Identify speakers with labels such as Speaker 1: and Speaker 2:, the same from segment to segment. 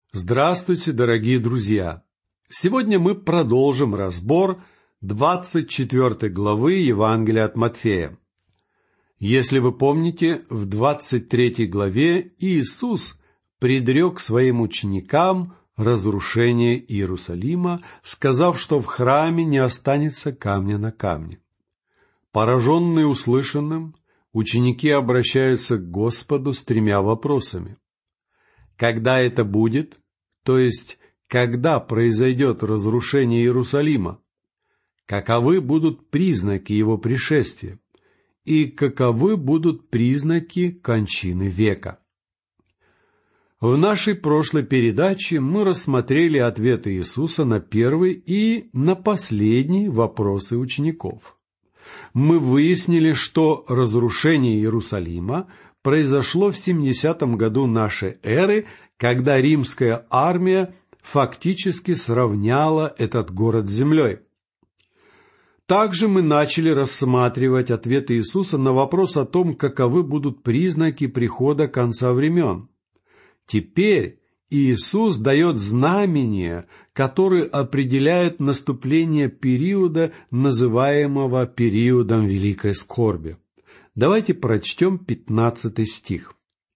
Speaker 1: Здравствуйте, дорогие друзья! Сегодня мы продолжим разбор 24 главы Евангелия от Матфея. Если вы помните, в 23 главе Иисус предрек своим ученикам разрушение Иерусалима, сказав, что в храме не останется камня на камне. Пораженные услышанным, ученики обращаются к Господу с 3 вопросами. Когда это будет, то есть когда произойдет разрушение Иерусалима? Каковы будут признаки его пришествия? И каковы будут признаки кончины века? В нашей прошлой передаче мы рассмотрели ответы Иисуса на первый и на последний вопросы учеников. Мы выяснили, что разрушение Иерусалима произошло в 70-м году нашей эры, когда римская армия фактически сравняла этот город с землей. Также мы начали рассматривать ответы Иисуса на вопрос о том, каковы будут признаки прихода конца времен. Теперь Иисус дает знамения, которые определяют наступление периода, называемого периодом Великой Скорби. Давайте прочтем 15 стих.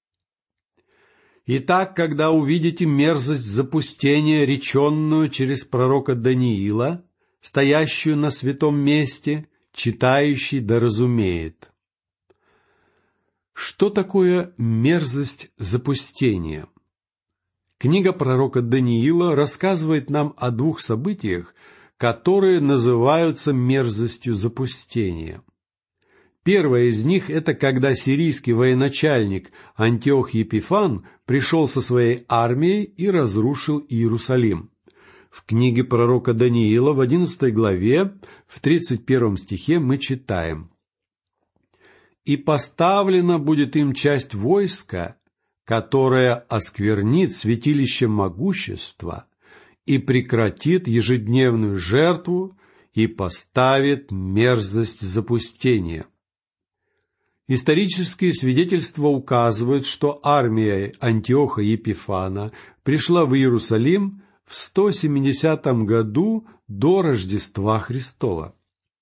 Speaker 1: «Итак, когда увидите мерзость запустения, реченную через пророка Даниила, стоящую на святом месте, читающий да разумеет». Что такое мерзость запустения? Книга пророка Даниила рассказывает нам о 2 событиях, которые называются мерзостью запустения. Первое из них – это когда сирийский военачальник Антиох Епифан пришел со своей армией и разрушил Иерусалим. В книге пророка Даниила в 11 главе, в 31 стихе мы читаем: «И поставлена будет им часть войска, которая осквернит святилище могущества и прекратит ежедневную жертву и поставит мерзость запустения». Исторические свидетельства указывают, что армия Антиоха Епифана пришла в Иерусалим в 170 году до Рождества Христова.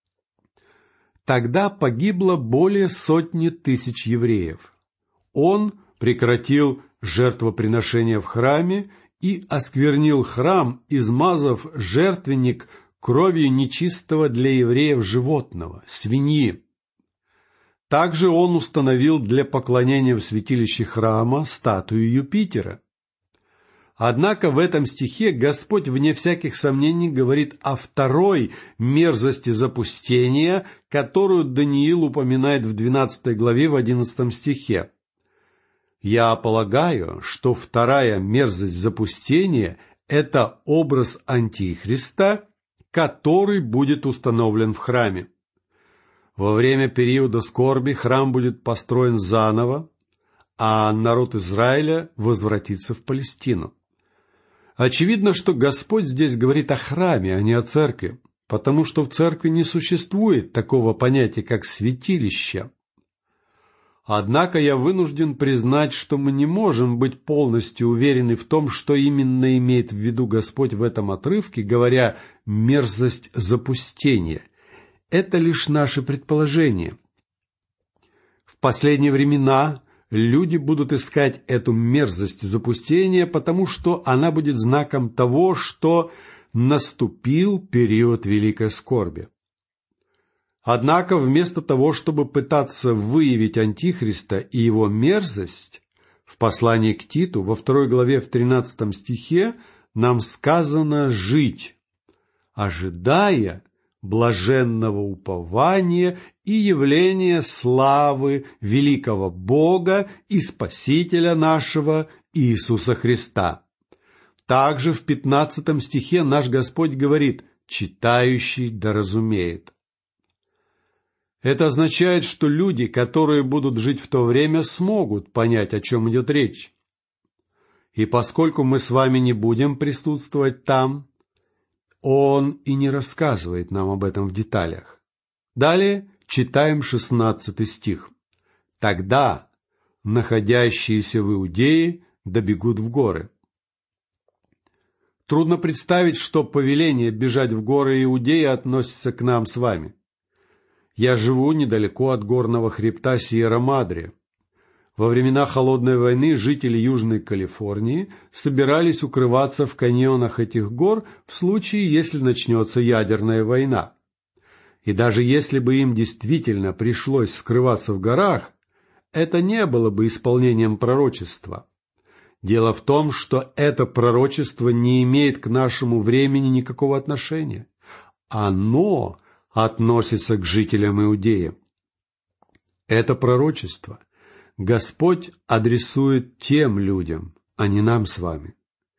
Speaker 1: Тогда погибло более 100 тысяч евреев. Он прекратил жертвоприношение в храме и осквернил храм, измазав жертвенник кровью нечистого для евреев животного, свиньи. Также он установил для поклонения в святилище храма статую Юпитера. Однако в этом стихе Господь, вне всяких сомнений, говорит о второй мерзости запустения, которую Даниил упоминает в 12 главе в 11 стихе. «Я полагаю, что вторая мерзость запустения – это образ Антихриста, который будет установлен в храме. Во время периода скорби храм будет построен заново, а народ Израиля возвратится в Палестину». Очевидно, что Господь здесь говорит о храме, а не о церкви, потому что в церкви не существует такого понятия, как святилище. Однако я вынужден признать, что мы не можем быть полностью уверены в том, что именно имеет в виду Господь в этом отрывке, говоря «мерзость запустения». Это лишь наше предположение. В последние времена люди будут искать эту мерзость запустения, потому что она будет знаком того, что наступил период великой скорби. Однако вместо того, чтобы пытаться выявить Антихриста и его мерзость, в послании к Титу во 2 главе в 13 стихе нам сказано «жить, ожидая блаженного упования и явления славы великого Бога и Спасителя нашего Иисуса Христа». Также в 15 стихе наш Господь говорит «читающий да разумеет». Это означает, что люди, которые будут жить в то время, смогут понять, о чем идет речь. И поскольку мы с вами не будем присутствовать там, Он и не рассказывает нам об этом в деталях. Далее читаем 16 стих. «Тогда находящиеся в Иудее добегут в горы». Трудно представить, что повеление бежать в горы Иудеи относится к нам с вами. Я живу недалеко от горного хребта Сьерра-Мадре. Во времена Холодной войны жители Южной Калифорнии собирались укрываться в каньонах этих гор в случае, если начнется ядерная война. И даже если бы им действительно пришлось скрываться в горах, это не было бы исполнением пророчества. Дело в том, что это пророчество не имеет к нашему времени никакого отношения. Оно относится к жителям Иудеи. Это пророчество Господь адресует тем людям, а не нам с вами.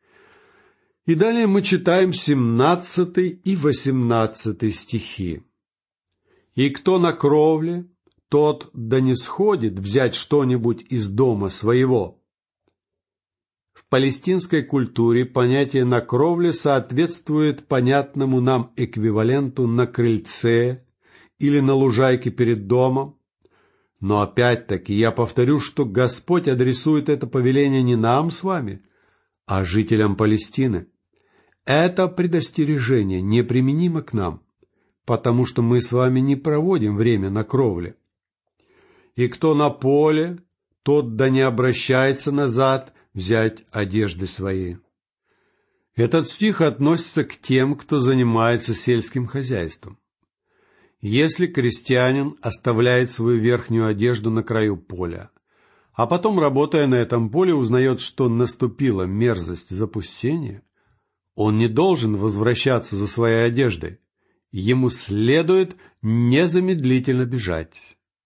Speaker 1: И далее мы читаем 17 и 18 стихи. «И кто на кровле, тот да не сходит взять что-нибудь из дома своего». В палестинской культуре понятие «на кровле» соответствует понятному нам эквиваленту «на крыльце» или «на лужайке перед домом». Но опять-таки я повторю, что Господь адресует это повеление не нам с вами, а жителям Палестины. Это предостережение неприменимо к нам, потому что мы с вами не проводим время на кровле. «И кто на поле, тот да не обращается назад взять одежды свои». Этот стих относится к тем, кто занимается сельским хозяйством. Если крестьянин оставляет свою верхнюю одежду на краю поля, а потом, работая на этом поле, узнает, что наступила мерзость запустения, он не должен возвращаться за своей одеждой. Ему следует незамедлительно бежать.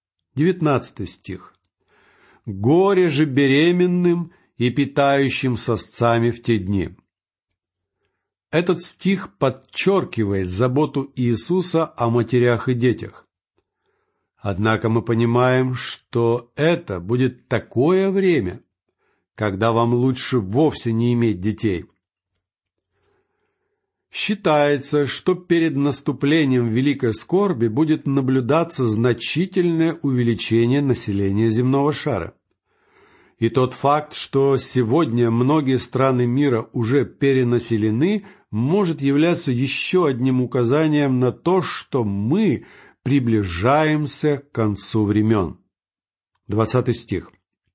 Speaker 1: 19 стих. «Горе же беременным и питающим сосцами в те дни». Этот стих подчеркивает заботу Иисуса о матерях и детях. Однако мы понимаем, что это будет такое время, когда вам лучше вовсе не иметь детей. Считается, что перед наступлением великой скорби будет наблюдаться значительное увеличение населения земного шара. И тот факт, что сегодня многие страны мира уже перенаселены, может являться еще одним указанием на то, что мы приближаемся к концу времен. 20 стих.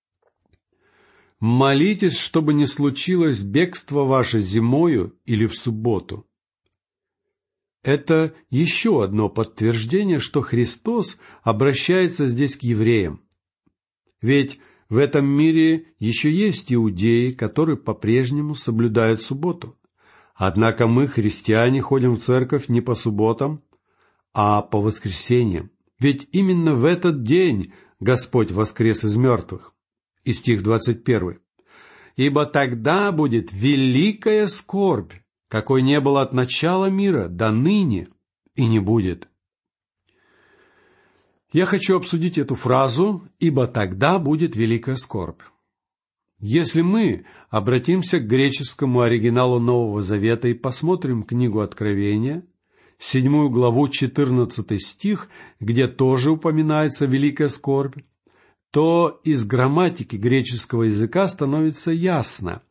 Speaker 1: «Молитесь, чтобы не случилось бегство ваше зимою или в субботу». Это еще одно подтверждение, что Христос обращается здесь к евреям. Ведь в этом мире еще есть иудеи, которые по-прежнему соблюдают субботу. Однако мы, христиане, ходим в церковь не по субботам, а по воскресеньям. Ведь именно в этот день Господь воскрес из мертвых. И стих 21. «Ибо тогда будет великая скорбь, какой не было от начала мира до ныне и не будет». Я хочу обсудить эту фразу «ибо тогда будет великая скорбь». Если мы обратимся к греческому оригиналу Нового Завета и посмотрим книгу Откровения, 7 главу, 14 стих, где тоже упоминается великая скорбь, то из грамматики греческого языка становится ясно,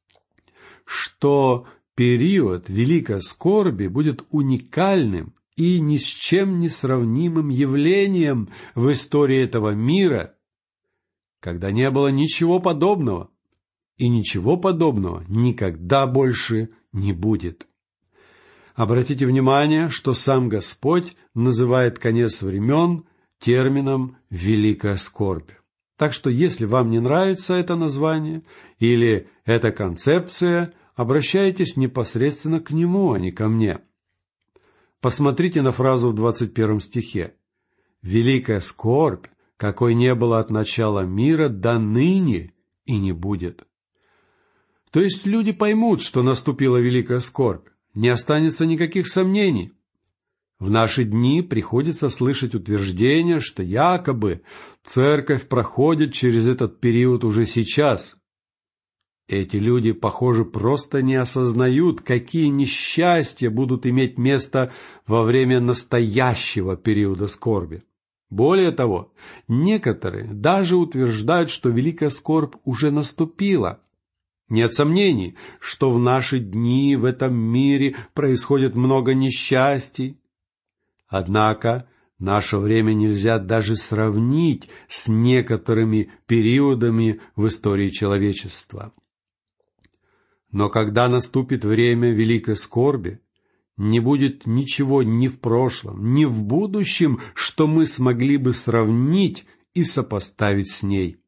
Speaker 1: что период великой скорби будет уникальным и ни с чем не сравнимым явлением в истории этого мира, когда не было ничего подобного, и ничего подобного никогда больше не будет. Обратите внимание, что сам Господь называет конец времен термином «великая скорбь». Так что, если вам не нравится это название или эта концепция, обращайтесь непосредственно к нему, а не ко мне. Посмотрите на фразу в 21 стихе. «Великая скорбь, какой не было от начала мира до ныне и не будет». То есть люди поймут, что наступила великая скорбь, не останется никаких сомнений. В наши дни приходится слышать утверждение, что якобы церковь проходит через этот период уже сейчас. Эти люди, похоже, просто не осознают, какие несчастья будут иметь место во время настоящего периода скорби. Более того, некоторые даже утверждают, что великая скорбь уже наступила. Нет сомнений, что в наши дни в этом мире происходит много несчастий. Однако наше время нельзя даже сравнить с некоторыми периодами в истории человечества. Но когда наступит время великой скорби, не будет ничего ни в прошлом, ни в будущем, что мы смогли бы сравнить и сопоставить с ней.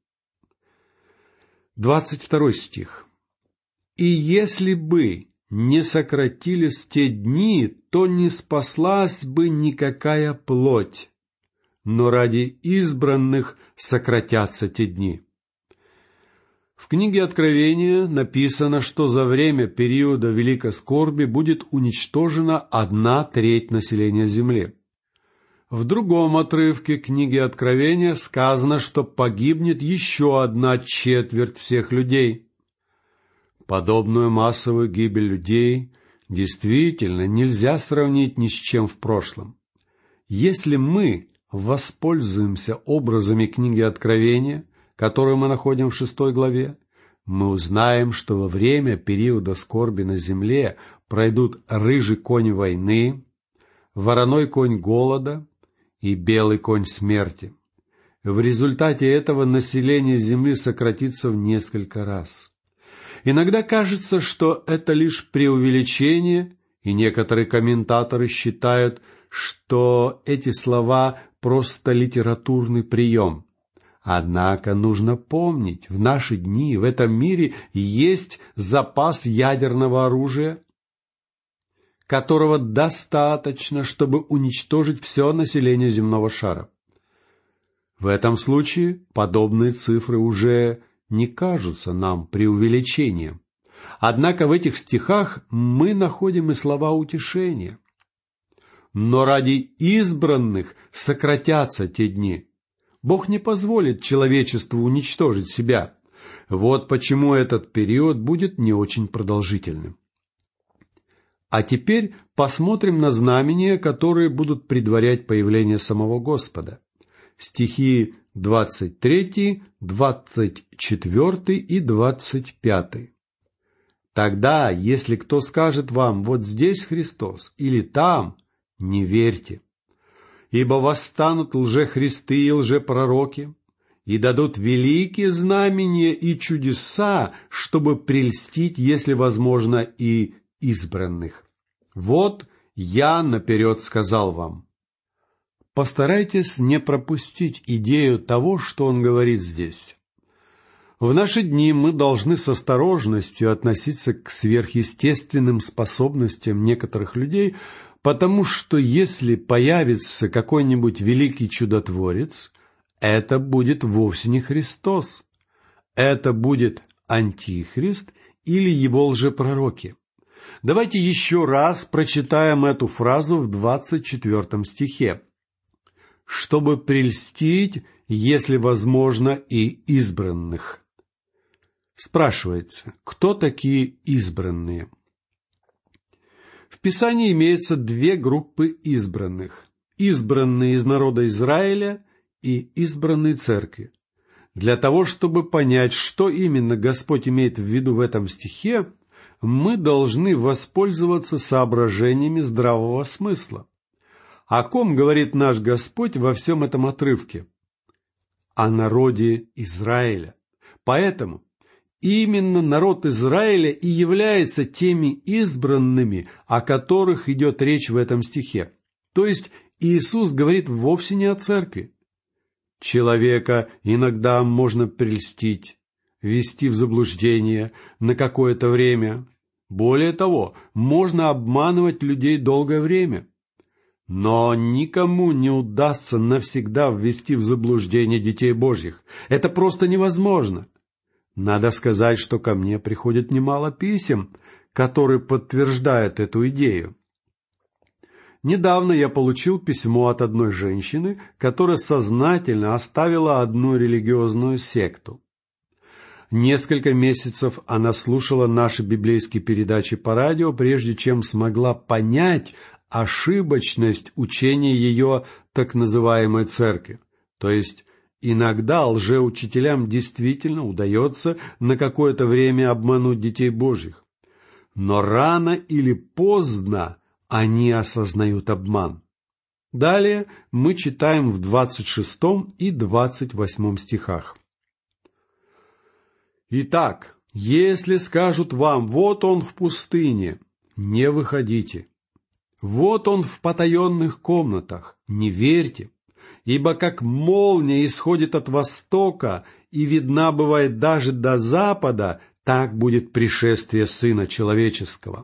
Speaker 1: 22 стих. «И если бы не сократились те дни, то не спаслась бы никакая плоть, но ради избранных сократятся те дни». В книге Откровения написано, что за время периода великой скорби будет уничтожена 1/3 населения земли. В другом отрывке книги Откровения сказано, что погибнет еще 1/4 всех людей. Подобную массовую гибель людей действительно нельзя сравнить ни с чем в прошлом. Если мы воспользуемся образами книги Откровения, которую мы находим в 6 главе, мы узнаем, что во время периода скорби на земле пройдут рыжий конь войны, вороной конь голода и белый конь смерти. В результате этого население земли сократится в несколько раз. Иногда кажется, что это лишь преувеличение, и некоторые комментаторы считают, что эти слова просто литературный прием. Однако нужно помнить, в наши дни в этом мире есть запас ядерного оружия, которого достаточно, чтобы уничтожить все население земного шара. В этом случае подобные цифры уже не кажутся нам преувеличением. Однако в этих стихах мы находим и слова утешения. «Но ради избранных сократятся те дни». Бог не позволит человечеству уничтожить себя. Вот почему этот период будет не очень продолжительным. А теперь посмотрим на знамения, которые будут предварять появление самого Господа. Стихи 23, 24 и 25. «Тогда, если кто скажет вам, вот здесь Христос, или там, не верьте. Ибо восстанут лжехристы и лжепророки, и дадут великие знамения и чудеса, чтобы прельстить, если возможно, и избранных. Вот я наперед сказал вам». Постарайтесь не пропустить идею того, что он говорит здесь. В наши дни мы должны с осторожностью относиться к сверхъестественным способностям некоторых людей, потому что если появится какой-нибудь великий чудотворец, это будет вовсе не Христос. Это будет Антихрист или его лжепророки. Давайте еще раз прочитаем эту фразу в 24 стихе. «Чтобы прельстить, если возможно, и избранных». Спрашивается, кто такие избранные? В Писании имеется 2 группы избранных. Избранные из народа Израиля и избранные церкви. Для того, чтобы понять, что именно Господь имеет в виду в этом стихе, мы должны воспользоваться соображениями здравого смысла. О ком говорит наш Господь во всем этом отрывке? О народе Израиля. Поэтому именно народ Израиля и является теми избранными, о которых идет речь в этом стихе. То есть Иисус говорит вовсе не о церкви. Человека иногда можно прельстить, ввести в заблуждение на какое-то время. Более того, можно обманывать людей долгое время. Но никому не удастся навсегда ввести в заблуждение детей Божьих. Это просто невозможно. Надо сказать, что ко мне приходит немало писем, которые подтверждают эту идею. Недавно я получил письмо от одной женщины, которая сознательно оставила одну религиозную секту. Несколько месяцев она слушала наши библейские передачи по радио, прежде чем смогла понять ошибочность учения ее так называемой церкви, то есть Иногда лжеучителям действительно удается на какое-то время обмануть детей Божьих. Но рано или поздно они осознают обман. Далее мы читаем в 26 и 28 стихах. «Итак, если скажут вам, вот он в пустыне, не выходите. Вот он в потаенных комнатах, не верьте. Ибо как молния исходит от востока и видна бывает даже до запада, так будет пришествие Сына Человеческого».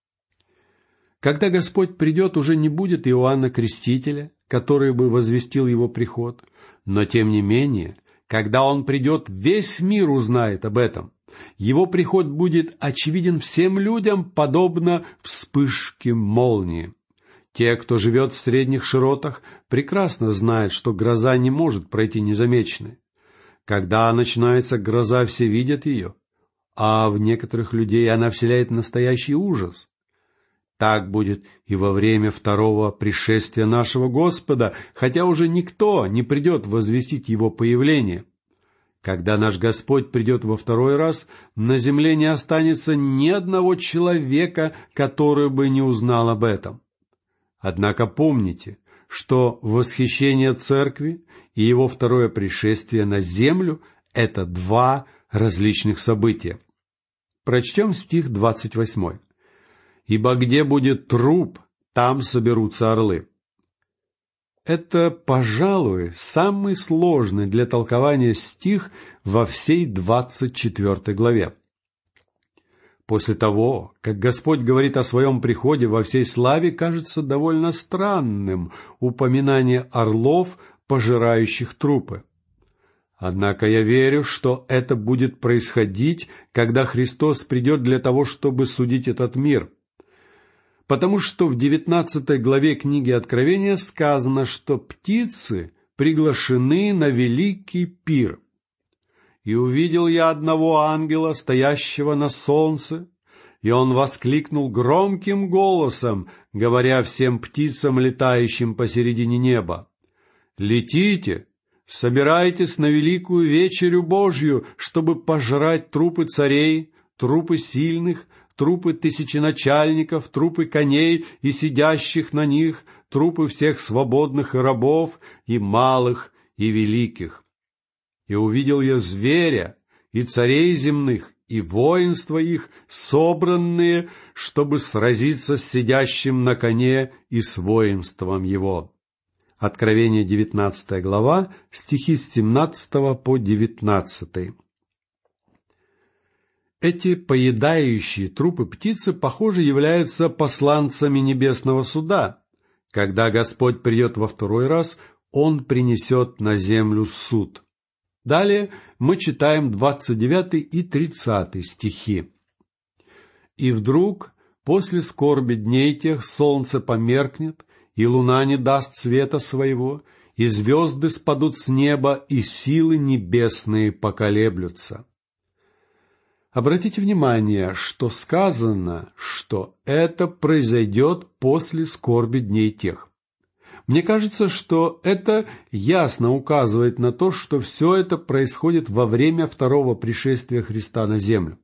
Speaker 1: Когда Господь придет, уже не будет Иоанна Крестителя, который бы возвестил его приход, но тем не менее, когда он придет, весь мир узнает об этом. Его приход будет очевиден всем людям, подобно вспышке молнии. Те, кто живет в средних широтах, прекрасно знают, что гроза не может пройти незамеченной. Когда начинается гроза, все видят ее, а в некоторых людей она вселяет настоящий ужас. Так будет и во время второго пришествия нашего Господа, хотя уже никто не придет возвестить Его появление. Когда наш Господь придет во второй раз, на земле не останется ни одного человека, который бы не узнал об этом. Однако помните, что восхищение Церкви и Его второе пришествие на землю – это два различных события. Прочтем стих 28. «Ибо где будет труп, там соберутся орлы». Это, пожалуй, самый сложный для толкования стих во всей 24 главе. После того, как Господь говорит о своем приходе во всей славе, кажется довольно странным упоминание орлов, пожирающих трупы. Однако я верю, что это будет происходить, когда Христос придет для того, чтобы судить этот мир. Потому что в 19 главе книги Откровения сказано, что птицы приглашены на великий пир. «И увидел я одного ангела, стоящего на солнце, и он воскликнул громким голосом, говоря всем птицам, летающим посередине неба: «Летите, собирайтесь на великую вечерю Божью, чтобы пожрать трупы царей, трупы сильных, трупы тысяченачальников, трупы коней и сидящих на них, трупы всех свободных и рабов, и малых, и великих. И увидел я зверя, и царей земных, и воинства их, собранные, чтобы сразиться с сидящим на коне и с воинством его». Откровение 19 глава, стихи с 17 по 19. Эти поедающие трупы птицы, похоже, являются посланцами небесного суда. Когда Господь придет во второй раз, Он принесет на землю суд. Далее мы читаем 29 и 30 стихи. «И вдруг, после скорби дней тех, солнце померкнет, и луна не даст света своего, и звезды спадут с неба, и силы небесные поколеблются». Обратите внимание, что сказано, что это произойдет после скорби дней тех. Мне кажется, что это ясно указывает на то, что все это происходит во время второго пришествия Христа на землю.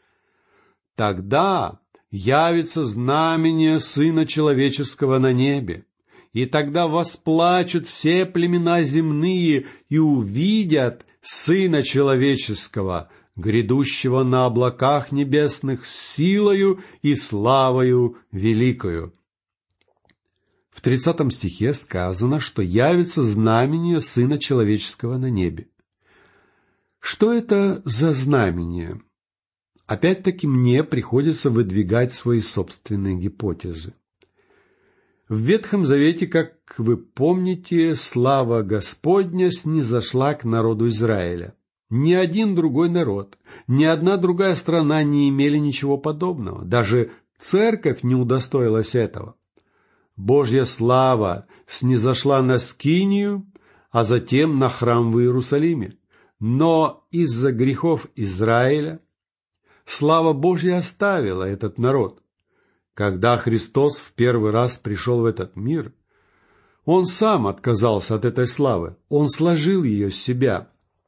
Speaker 1: Тогда явится знамение Сына Человеческого на небе, и тогда восплачут все племена земные и увидят Сына Человеческого, грядущего на облаках небесных с силою и славою великою. В 30 стихе сказано, что явится знамение Сына Человеческого на небе. Что это за знамение? Опять-таки мне приходится выдвигать свои собственные гипотезы. В Ветхом Завете, как вы помните, слава Господня снизошла к народу Израиля. Ни один другой народ, ни одна другая страна не имели ничего подобного. Даже церковь не удостоилась этого. Божья слава снизошла на Скинию, а затем на храм в Иерусалиме. Но из-за грехов Израиля слава Божья оставила этот народ. Когда Христос в первый раз пришел в этот мир, Он сам отказался от этой славы, он сложил ее с себя.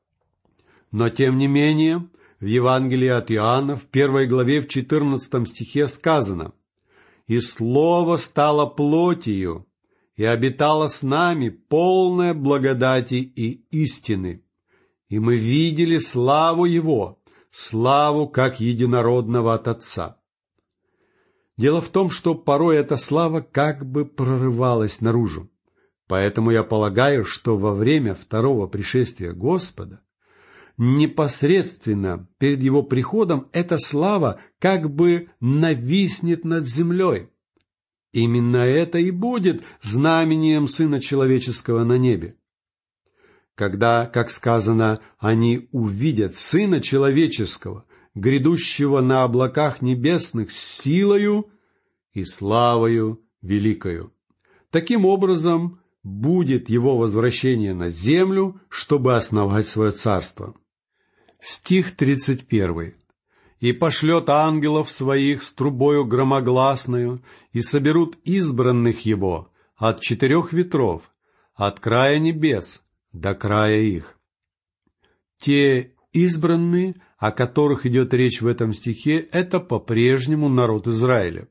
Speaker 1: Но тем не менее, в Евангелии от Иоанна, в 1 главе, в 14 стихе сказано: «И Слово стало плотью, и обитало с нами, полное благодати и истины. И мы видели славу Его, славу как единородного от Отца». Дело в том, что порой эта слава как бы прорывалась наружу. Поэтому я полагаю, что во время второго пришествия Господа непосредственно перед Его приходом эта слава как бы нависнет над землей. Именно это и будет знамением Сына Человеческого на небе. Когда, как сказано, они увидят Сына Человеческого, грядущего на облаках небесных с силою и славою великою. Таким образом, будет Его возвращение на землю, чтобы основать свое царство. Стих 31. «И пошлет ангелов своих с трубою громогласною, и соберут избранных Его от 4 ветров, от края небес до края их». Те избранные, о которых идет речь в этом стихе, это по-прежнему народ Израиля.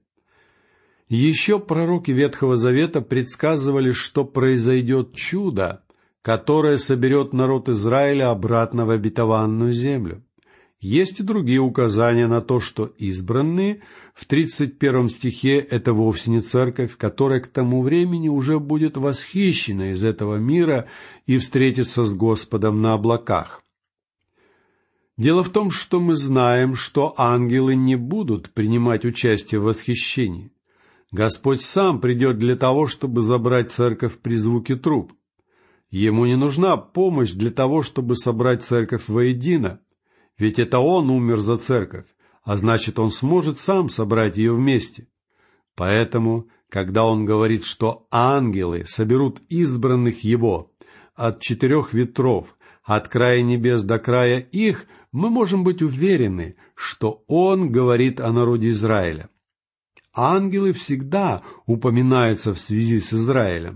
Speaker 1: Еще пророки Ветхого Завета предсказывали, что произойдет чудо, которое соберет народ Израиля обратно в обетованную землю. Есть и другие указания на то, что избранные в 31 стихе – это вовсе не церковь, которая к тому времени уже будет восхищена из этого мира и встретится с Господом на облаках. Дело в том, что мы знаем, что ангелы не будут принимать участие в восхищении. Господь сам придет для того, чтобы забрать церковь при звуке труб. Ему не нужна помощь для того, чтобы собрать церковь воедино, ведь это Он умер за церковь, а значит, Он сможет сам собрать ее вместе. Поэтому, когда Он говорит, что ангелы соберут избранных Его от 4 ветров, от края небес до края их, мы можем быть уверены, что Он говорит о народе Израиля. Ангелы всегда упоминаются в связи с Израилем.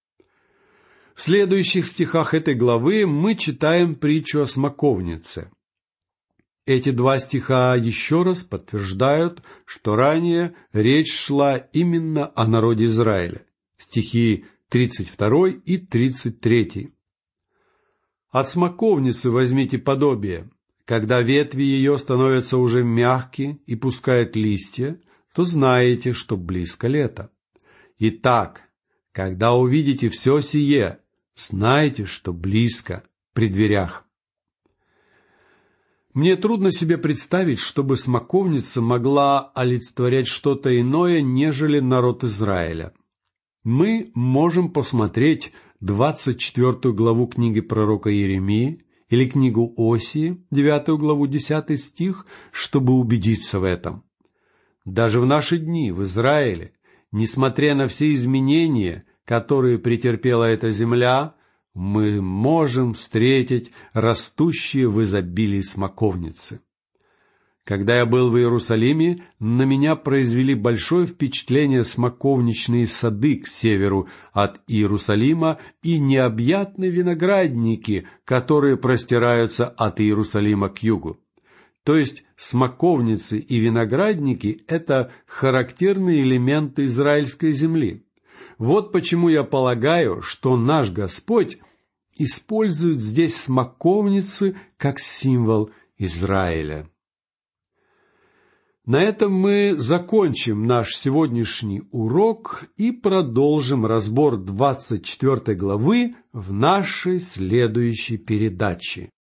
Speaker 1: В следующих стихах этой главы мы читаем притчу о смоковнице. Эти 2 стиха еще раз подтверждают, что ранее речь шла именно о народе Израиля. Стихи 32 и 33. «От смоковницы возьмите подобие. Когда ветви ее становятся уже мягкие и пускают листья, то знаете, что близко лето. Итак, когда увидите все сие, знайте, что близко, при дверях». Мне трудно себе представить, чтобы смоковница могла олицетворять что-то иное, нежели народ Израиля. Мы можем посмотреть 24 главу книги пророка Иеремии или книгу Осии, 9 главу, 10 стих, чтобы убедиться в этом. Даже в наши дни в Израиле, несмотря на все изменения, которые претерпела эта земля, мы можем встретить растущие в изобилии смоковницы. Когда я был в Иерусалиме, на меня произвели большое впечатление смоковничные сады к северу от Иерусалима и необъятные виноградники, которые простираются от Иерусалима к югу. То есть смоковницы и виноградники – это характерные элементы израильской земли. Вот почему я полагаю, что наш Господь использует здесь смоковницы как символ Израиля. На этом мы закончим наш сегодняшний урок и продолжим разбор 24 главы в нашей следующей передаче.